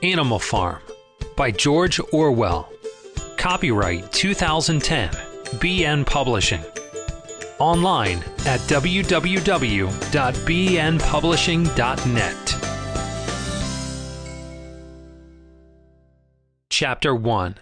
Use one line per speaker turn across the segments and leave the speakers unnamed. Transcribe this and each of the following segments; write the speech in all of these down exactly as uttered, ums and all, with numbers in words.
Animal Farm by George Orwell. Copyright two thousand ten, B N Publishing. Online at w w w dot b n publishing dot net. Chapter one.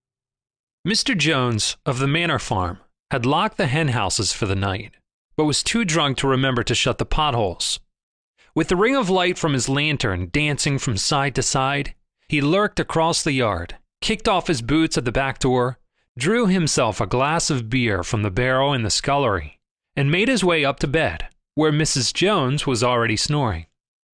Mister Jones of the Manor Farm had locked the hen houses for the night, but was too drunk to remember to shut the potholes. With the ring of light from his lantern dancing from side to side, he lurked across the yard, kicked off his boots at the back door, drew himself a glass of beer from the barrel in the scullery, and made his way up to bed, where Missus Jones was already snoring.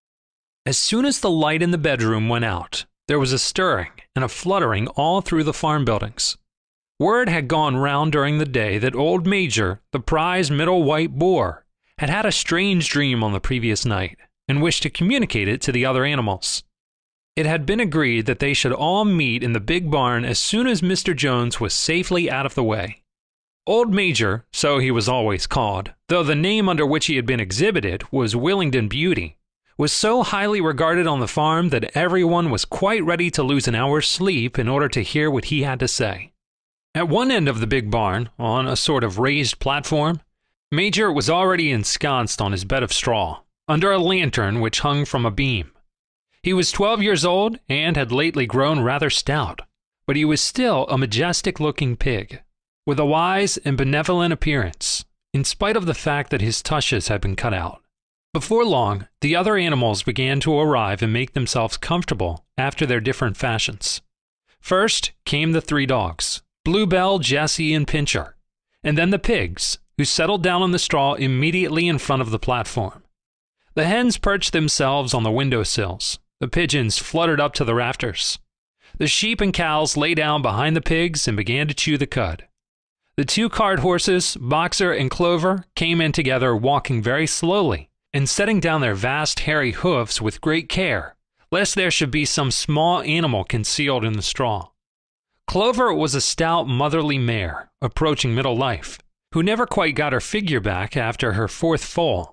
As soon as the light in the bedroom went out, there was a stirring and a fluttering all through the farm buildings. Word had gone round during the day that old Major, the prize middle white boar, had had a strange dream on the previous night, and wished to communicate it to the other animals. It had been agreed that they should all meet in the big barn as soon as Mister Jones was safely out of the way. Old Major, so he was always called, though the name under which he had been exhibited was Willingdon Beauty, was so highly regarded on the farm that everyone was quite ready to lose an hour's sleep in order to hear what he had to say. At one end of the big barn, on a sort of raised platform, Major was already ensconced on his bed of straw, under a lantern which hung from a beam. He was twelve years old and had lately grown rather stout, but he was still a majestic-looking pig, with a wise and benevolent appearance, in spite of the fact that his tushes had been cut out. Before long, the other animals began to arrive and make themselves comfortable after their different fashions. First came the three dogs, Bluebell, Jessie, and Pincher, and then the pigs, who settled down on the straw immediately in front of the platform. The hens perched themselves on the window sills. The pigeons fluttered up to the rafters. The sheep and cows lay down behind the pigs and began to chew the cud. The two cart horses, Boxer and Clover, came in together, walking very slowly and setting down their vast hairy hoofs with great care, lest there should be some small animal concealed in the straw. Clover was a stout motherly mare, approaching middle life, who never quite got her figure back after her fourth foal.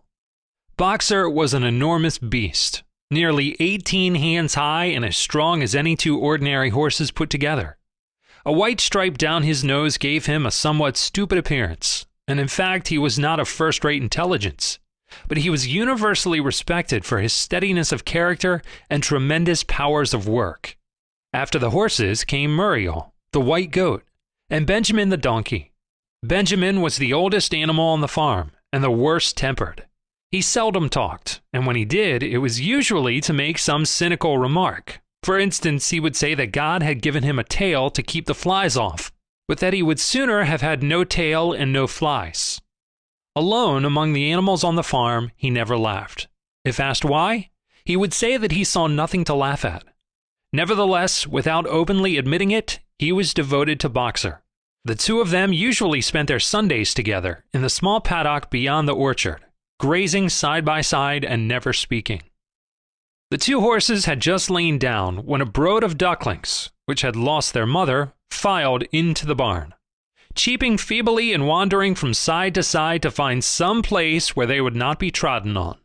Boxer was an enormous beast, nearly eighteen hands high and as strong as any two ordinary horses put together. A white stripe down his nose gave him a somewhat stupid appearance, and in fact he was not of first-rate intelligence, but he was universally respected for his steadiness of character and tremendous powers of work. After the horses came Muriel, the white goat, and Benjamin the donkey. Benjamin was the oldest animal on the farm, and the worst-tempered. He seldom talked, and when he did, it was usually to make some cynical remark. For instance, he would say that God had given him a tail to keep the flies off, but that he would sooner have had no tail and no flies. Alone among the animals on the farm, he never laughed. If asked why, he would say that he saw nothing to laugh at. Nevertheless, without openly admitting it, he was devoted to Boxer. The two of them usually spent their Sundays together in the small paddock beyond the orchard, grazing side by side and never speaking. The two horses had just lain down when a brood of ducklings, which had lost their mother, filed into the barn, cheeping feebly and wandering from side to side to find some place where they would not be trodden on.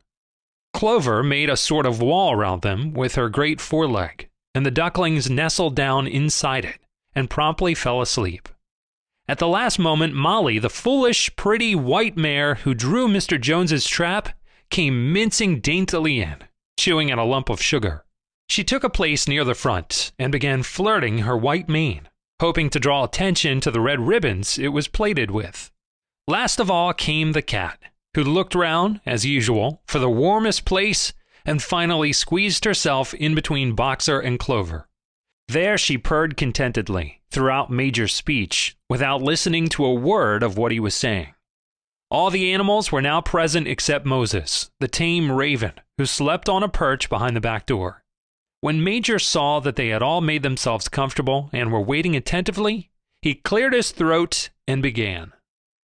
Clover made a sort of wall round them with her great foreleg, and the ducklings nestled down inside it and promptly fell asleep. At the last moment, Molly, the foolish, pretty white mare who drew Mister Jones's trap, came mincing daintily in, chewing at a lump of sugar. She took a place near the front and began flirting her white mane, hoping to draw attention to the red ribbons it was plaited with. Last of all came the cat, who looked round, as usual, for the warmest place and finally squeezed herself in between Boxer and Clover. There she purred contentedly throughout Major's speech, without listening to a word of what he was saying. All the animals were now present except Moses, the tame raven, who slept on a perch behind the back door. When Major saw that they had all made themselves comfortable and were waiting attentively, he cleared his throat and began.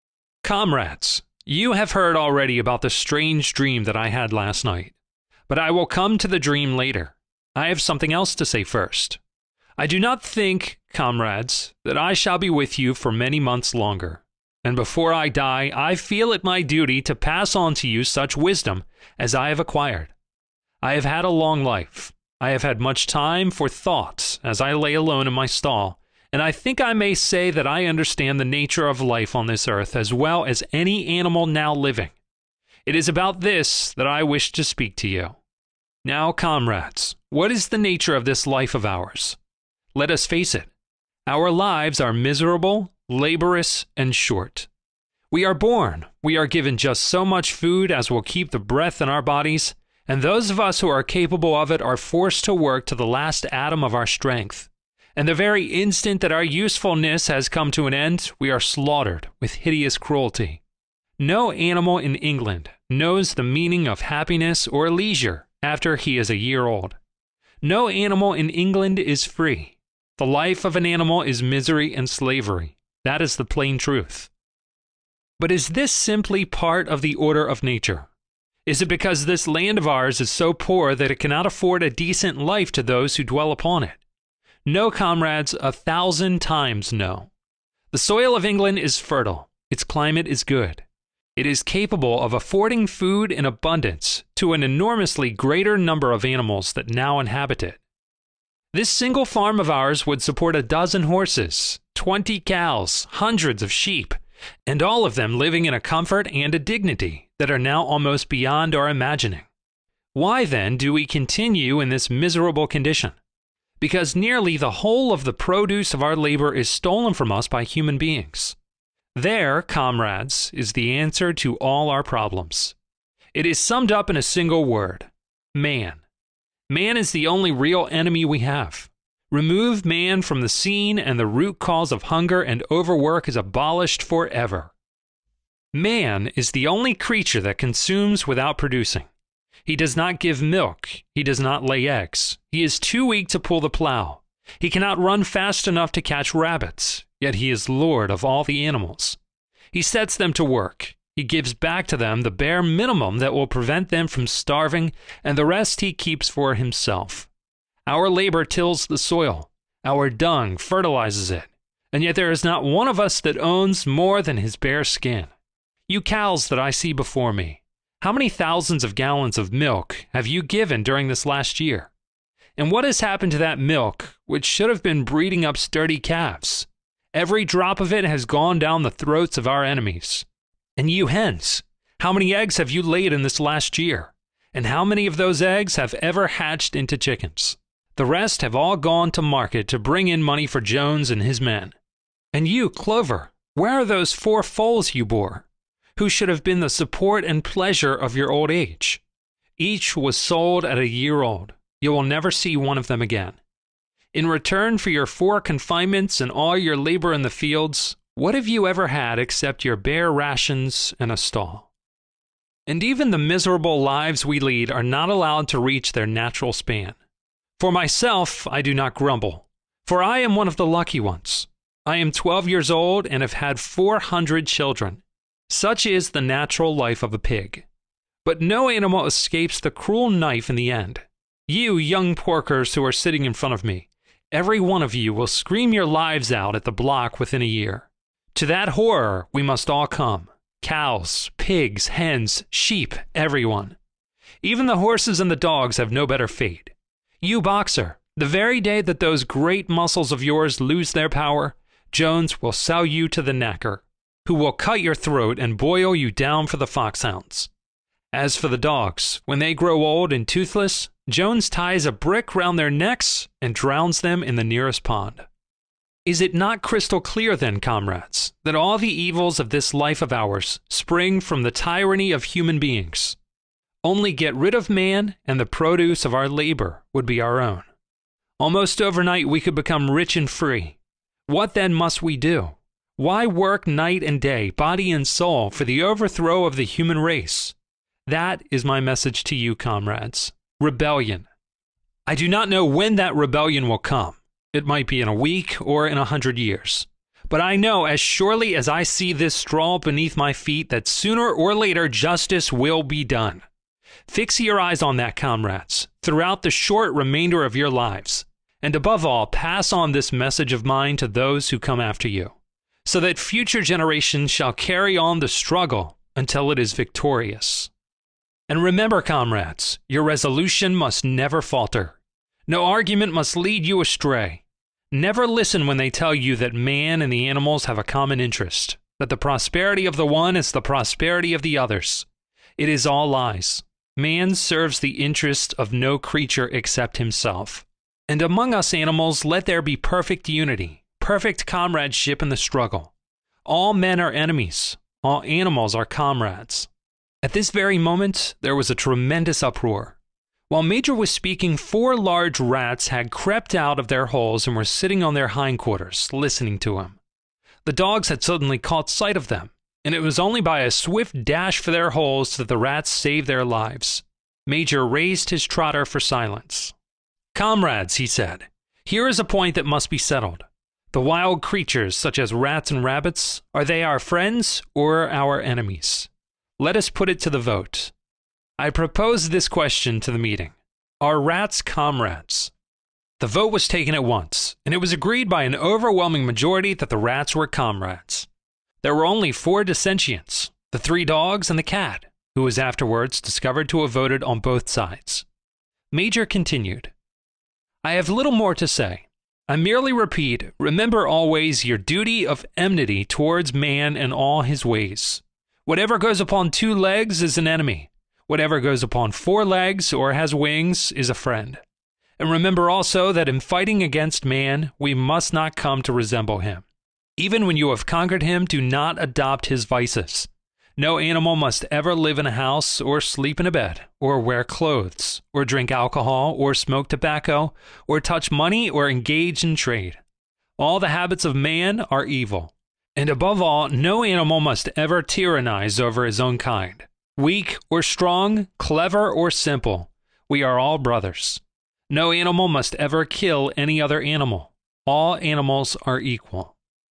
Comrades, you have heard already about the strange dream that I had last night, but I will come to the dream later. I have something else to say first. I do not think, comrades, that I shall be with you for many months longer, and before I die, I feel it my duty to pass on to you such wisdom as I have acquired. I have had a long life, I have had much time for thought as I lay alone in my stall, and I think I may say that I understand the nature of life on this earth as well as any animal now living. It is about this that I wish to speak to you. Now, comrades, what is the nature of this life of ours? Let us face it. Our lives are miserable, laborious, and short. We are born, we are given just so much food as will keep the breath in our bodies, and those of us who are capable of it are forced to work to the last atom of our strength. And the very instant that our usefulness has come to an end, we are slaughtered with hideous cruelty. No animal in England knows the meaning of happiness or leisure after he is a year old. No animal in England is free. The life of an animal is misery and slavery. That is the plain truth. But is this simply part of the order of nature? Is it because this land of ours is so poor that it cannot afford a decent life to those who dwell upon it? No, comrades, a thousand times no. The soil of England is fertile. Its climate is good. It is capable of affording food in abundance to an enormously greater number of animals that now inhabit it. This single farm of ours would support a dozen horses, twenty cows, hundreds of sheep, and all of them living in a comfort and a dignity that are now almost beyond our imagining. Why then do we continue in this miserable condition? Because nearly the whole of the produce of our labor is stolen from us by human beings. There, comrades, is the answer to all our problems. It is summed up in a single word: man. Man is the only real enemy we have. Remove man from the scene and the root cause of hunger and overwork is abolished forever. Man is the only creature that consumes without producing. He does not give milk. He does not lay eggs. He is too weak to pull the plow. He cannot run fast enough to catch rabbits, yet he is lord of all the animals. He sets them to work. He gives back to them the bare minimum that will prevent them from starving, and the rest he keeps for himself. Our labor tills the soil. Our dung fertilizes it. And yet there is not one of us that owns more than his bare skin. You cows that I see before me, how many thousands of gallons of milk have you given during this last year? And what has happened to that milk, which should have been breeding up sturdy calves? Every drop of it has gone down the throats of our enemies. And you hens, how many eggs have you laid in this last year? And how many of those eggs have ever hatched into chickens? The rest have all gone to market to bring in money for Jones and his men. And you, Clover, where are those four foals you bore, who should have been the support and pleasure of your old age? Each was sold at a year old. You will never see one of them again. In return for your four confinements and all your labor in the fields, what have you ever had except your bare rations and a stall? And even the miserable lives we lead are not allowed to reach their natural span. For myself, I do not grumble, for I am one of the lucky ones. I am twelve years old and have had four hundred children. Such is the natural life of a pig. But no animal escapes the cruel knife in the end. You young porkers who are sitting in front of me, every one of you will scream your lives out at the block within a year. To that horror we must all come. Cows, pigs, hens, sheep, everyone. Even the horses and the dogs have no better fate. You boxer, the very day that those great muscles of yours lose their power, Jones will sell you to the knacker, who will cut your throat and boil you down for the foxhounds. As for the dogs, when they grow old and toothless, Jones ties a brick round their necks and drowns them in the nearest pond. Is it not crystal clear then, comrades, that all the evils of this life of ours spring from the tyranny of human beings? Only get rid of man, and the produce of our labor would be our own. Almost overnight we could become rich and free. What then must we do? Why work night and day, body and soul, for the overthrow of the human race? That is my message to you, comrades. Rebellion. I do not know when that rebellion will come. It might be in a week or in a hundred years. But I know as surely as I see this straw beneath my feet that sooner or later justice will be done. Fix your eyes on that, comrades, throughout the short remainder of your lives, and above all, pass on this message of mine to those who come after you, so that future generations shall carry on the struggle until it is victorious. And remember, comrades, your resolution must never falter. No argument must lead you astray. Never listen when they tell you that man and the animals have a common interest, that the prosperity of the one is the prosperity of the others. It is all lies. Man serves the interest of no creature except himself. And among us animals let there be perfect unity, perfect comradeship in the struggle. All men are enemies. All animals are comrades. At this very moment, there was a tremendous uproar. While Major was speaking, four large rats had crept out of their holes and were sitting on their hindquarters, listening to him. The dogs had suddenly caught sight of them, and it was only by a swift dash for their holes that the rats saved their lives. Major raised his trotter for silence. "Comrades," he said, "here is a point that must be settled. The wild creatures, such as rats and rabbits, are they our friends or our enemies? Let us put it to the vote. I propose this question to the meeting. Are rats comrades?" The vote was taken at once, and it was agreed by an overwhelming majority that the rats were comrades. There were only four dissentients, the three dogs and the cat, who was afterwards discovered to have voted on both sides. Major continued, "I have little more to say. I merely repeat, remember always your duty of enmity towards man and all his ways. Whatever goes upon two legs is an enemy. Whatever goes upon four legs or has wings is a friend. And remember also that in fighting against man, we must not come to resemble him. Even when you have conquered him, do not adopt his vices. No animal must ever live in a house, or sleep in a bed, or wear clothes, or drink alcohol, or smoke tobacco, or touch money, or engage in trade. All the habits of man are evil. And above all, no animal must ever tyrannize over his own kind. Weak or strong, clever or simple, we are all brothers. No animal must ever kill any other animal. All animals are equal.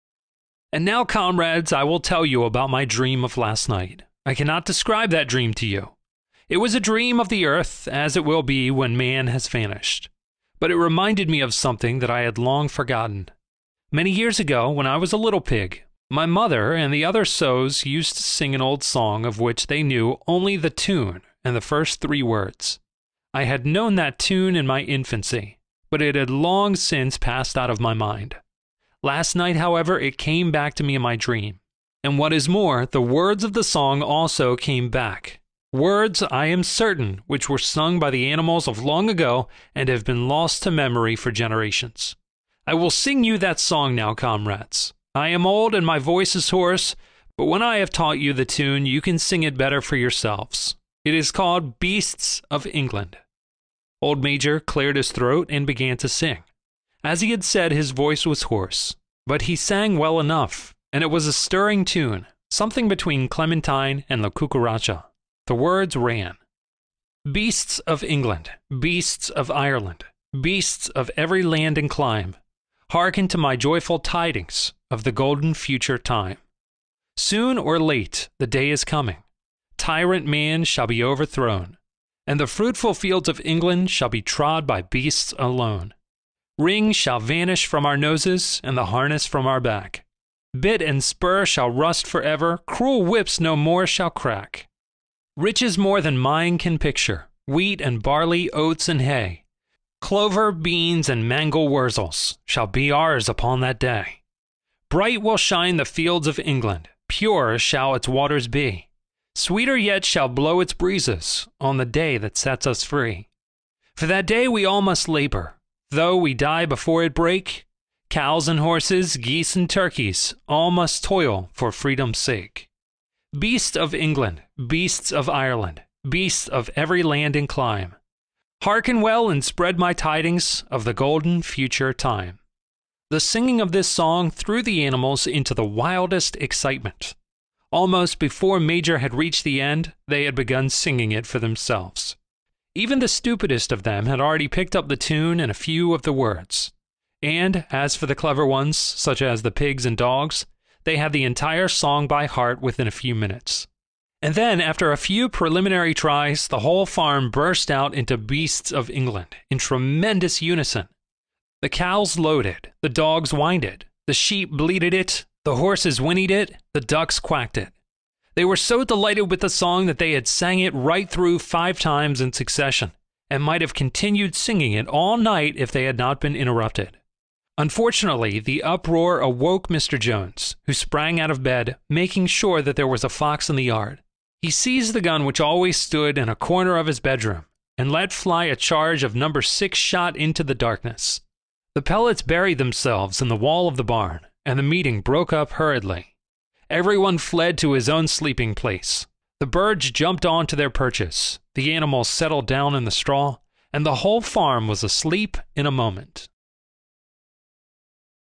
And now, comrades, I will tell you about my dream of last night. I cannot describe that dream to you. It was a dream of the earth, as it will be when man has vanished. But it reminded me of something that I had long forgotten. Many years ago, when I was a little pig, my mother and the other sows used to sing an old song of which they knew only the tune and the first three words. I had known that tune in my infancy, but it had long since passed out of my mind. Last night, however, it came back to me in my dream. And what is more, the words of the song also came back. Words, I am certain, which were sung by the animals of long ago and have been lost to memory for generations. I will sing you that song now, comrades. I am old and my voice is hoarse, but when I have taught you the tune, you can sing it better for yourselves. It is called Beasts of England. Old Major cleared his throat and began to sing. As he had said, his voice was hoarse, but he sang well enough, and it was a stirring tune, something between Clementine and La Cucaracha. The words ran, "Beasts of England, beasts of Ireland, beasts of every land and clime, hearken to my joyful tidings of the golden future time. Soon or late the day is coming. Tyrant man shall be overthrown, and the fruitful fields of England shall be trod by beasts alone. Ring shall vanish from our noses, and the harness from our back. Bit and spur shall rust forever, cruel whips no more shall crack. Riches more than mine can picture, wheat and barley, oats and hay, clover, beans, and mangel wurzels shall be ours upon that day. Bright will shine the fields of England, pure shall its waters be. Sweeter yet shall blow its breezes on the day that sets us free. For that day we all must labor, though we die before it break. Cows and horses, geese and turkeys, all must toil for freedom's sake. Beasts of England, beasts of Ireland, beasts of every land and clime, hearken well and spread my tidings of the golden future time." The singing of this song threw the animals into the wildest excitement. Almost before Major had reached the end, they had begun singing it for themselves. Even the stupidest of them had already picked up the tune and a few of the words. And as for the clever ones, such as the pigs and dogs, they had the entire song by heart within a few minutes. And then, after a few preliminary tries, the whole farm burst out into Beasts of England in tremendous unison. The cows lowed it, the dogs whined it, the sheep bleated it, the horses whinnied it, the ducks quacked it. They were so delighted with the song that they had sang it right through five times in succession, and might have continued singing it all night if they had not been interrupted. Unfortunately, the uproar awoke Mister Jones, who sprang out of bed, making sure that there was a fox in the yard. He seized the gun which always stood in a corner of his bedroom and let fly a charge of number six shot into the darkness. The pellets buried themselves in the wall of the barn, and the meeting broke up hurriedly. Everyone fled to his own sleeping place. The birds jumped on to their perches, the animals settled down in the straw, and the whole farm was asleep in a moment.